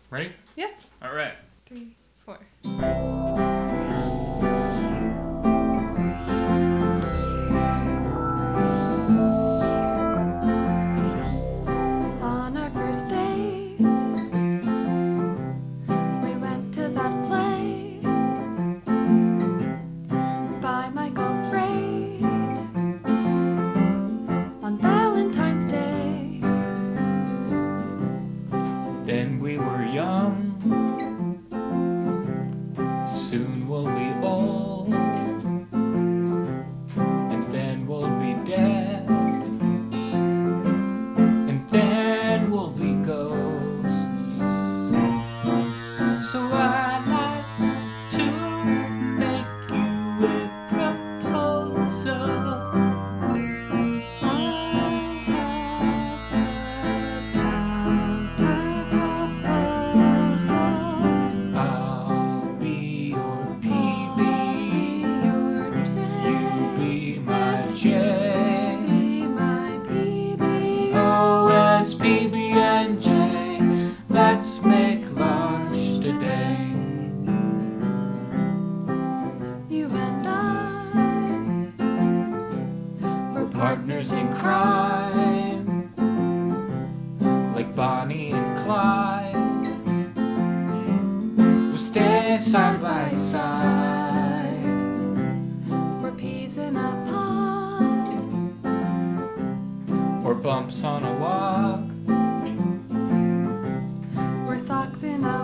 Ready? Yeah. All right. 3, 4. On our first date, we went to that play by Michael Freight on Valentine's Day. Then we were young. Soon we'll be old. And then we'll be dead. And then we'll be ghosts. So I'd like to make you a proposal. I have a counter-proposal. I'll be your I'll PB. be your You be my J. be my PB. OS, PB, and J. Let's make lunch today. You and I We're partners in crime, like Bonnie and Clyde. We'll stay side by side. We're peas in a pod. Or bumps on a walk. We're socks in a